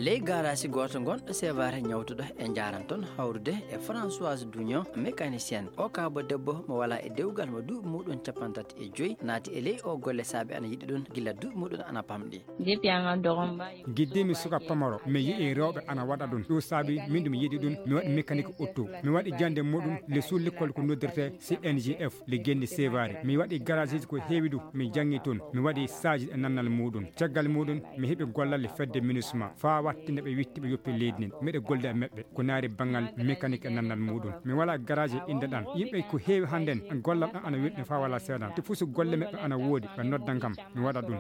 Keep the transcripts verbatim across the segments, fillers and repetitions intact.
ley garage goto gonɗo sévare nyawtuɗo e jaranton hawrude e Françoise Dugnon mécanicienne o kabo debbo mo wala e dewgal mo duuɓi muɗum capantati e joyi naati e ley o golle saabi ana yiɗi ɗum gila duuɓi muɗum ana pamɗi giddimi suka pamaro mi yi'i rewɓe ana waɗa ɗum ɗum saabi min ɗum yiɗi ɗum mi waɗi mécanique auto mi waɗi jande muɗum le sous l'école ko noddirte C N J F le genni sévare mi waɗi garage ko heewi ɗum mi janggi toon mi waɗi stage e nannal muɗum caggal muɗum mi heeɓi gollal e fedde minusma fa wattinde ɓe witti ɓe yoppi leydi nden miɗe golde e meɓɓe ko naari banggal mécanique e nannal muɗum mi wala garage inde ɗan yimɓe ko heewi hannden gollal ɗan ana welɗi fa wala seeɗan te fuu so golle meɓɓe ana woodi ɓe noddan kam mi waɗa ɗum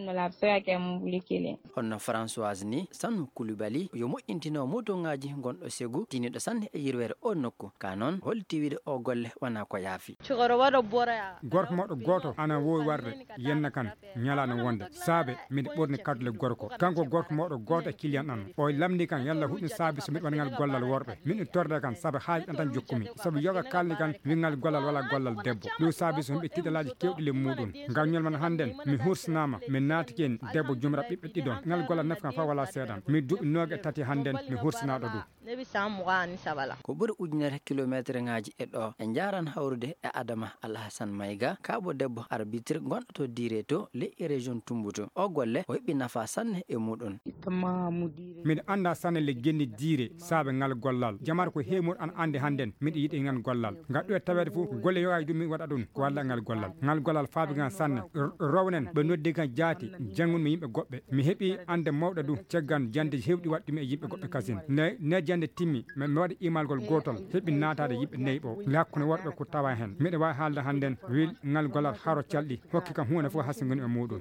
honno Françoise ni Sanu Coulibaly yo moƴƴintino motoŋaji gonɗo Ségou tiniɗo sanne e yirwere o nokku ka noon holti wiide o golle wona ko yaafi gorko moɗo goto ana wowi warde yenna kan ñalano wonde saabe miɗe ɓurni kaddule gorko kanko gorko moɗo goto e client an o lamdi kan yalla huɗum saabi so miɗo waɗangal gollal worɓe min torde kan saabu haali ɗan tan jokkumi saabu yoga kalni kan wingal gollal wala gollal debbo ɗum saabi so ɓe tiɗalaji kewɗi le muɗum ngam ñalman hannden mi hursinama mi naatiki en debbo jumra ɓiɓɓe ɗiɗon ngal gollal nafkan fa wala seeɗan mi duuɓi noga e tati hannden mi hursinaɗo ɗum ko ɓuri ujunere kilométre ngaji e ɗo e jaran hawrude e Adama Alhassane Maïga kaabo debbo arbitre gonɗo to dire to le région Tumbutu o golle o heɓi nafa sanne e muɗum miɗa anda sanne le genni diire saabe ngal gollal jamar ko heemur an ande hannden miɗa yiiɗi ngal gollal gaɗɗo e tawede fof golle yogaji ɗum mi waɗa ɗum ko walla ngal gollal ngal gollal faabi gan sanne rownen ɓe noddi kan jaati janggunmi yimɓe goɓɓe mi heeɓi ande mawɗo ɗum caggan jande hewɗi waɗɗumi e yimɓe goɓɓe kasin ne ne jande timmi mi waɗi imalgol gotol heeɓi natade yimɓe nayyi ɓo hakkude worɓe ko tawa hen miɗa wawi haalde hannden wil ngal gollal haro calɗi hokki kam hunde fof hasi goni e muɗum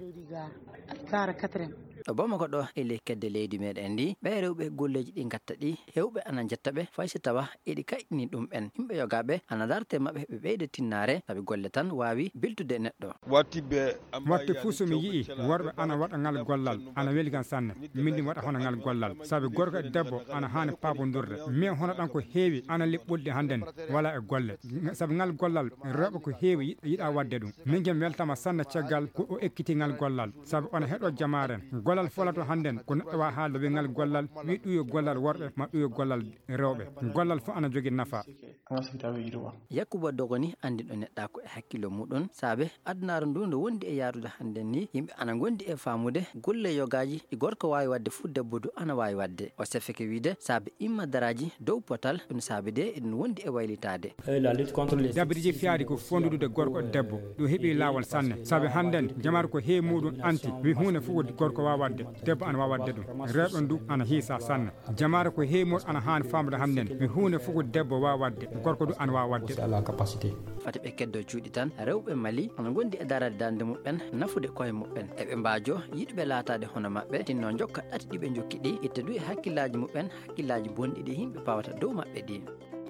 ɗo Bamako ɗo e ley kedde leydi meɗen ndi ɓe rewɓe golleji ɗi gatta ɗi hewɓe ana jetta ɓe faysi tawa eɗi kayɗini ɗum ɓen yimɓe yogaɓe ana darte mabɓe ɓe ɓeyde tinnare saabi golle tan wawi biltude neɗɗo watte fuu somi yii worɓe ana waɗa ngal gollal ana weeli kan sanne min ɗum waɗa hono ngal gollal saabi gorko e debbo ana hani pabodurde min hono ɗan ko heewi ana leɓɓolɗi hannden wala e golle saabi ngal gollal rewɓe ko heewi yiiɗa wadde ɗum min kem weltama sanne caggal ko o ekkiti ngal gollal saabi ona heɗo jamaren gollal folato hannden ko neɗɗo wawi haalde wi ngal gollal wi ɗuyo gollal worɓe ma ɗuyo gollal rewɓe gollal fof ana jogui nafa Yakuba Dogoni andi ɗo neɗɗa ko e hakkilo muɗum saabe adunaaru ndu ndu wondi e yarude hannden ni yimɓe ana gondi e famude golle yogaji ɗi gorko wawi wadde fu debbo du ana wawi wadde o sefeke wiide saabe imma daraji dow potal ɗum saabi de eɗum wondi e waylitade dabiriji fiyaari ko fondudude gorko e debbo ɗum heeɓi lawol sanne saabi hannden jamar ko heewi muɗum anti wi hunde fof gorko wawi wadde debbo ana wawi wadde ɗum rewɓe du ana hiisa sanne jamara ko heewi muɗum ana hani famde hannden wi hunde fof debbo wawi wadde gorko du ana wawi wadde fati ɓe keddo cuuɗi tan rewɓe Mali ana gondi e darade dande muɓɓen nafude koye muɓɓen eɓe mbajo yiɗɓe laatade hono mabɓe tinno jokka ɗati ɗiɓe jokki ɗi itta du e hakkillaji muɓɓen hakkillaji bonɗi ɗi yimɓe pawata dow mabɓe ɗi.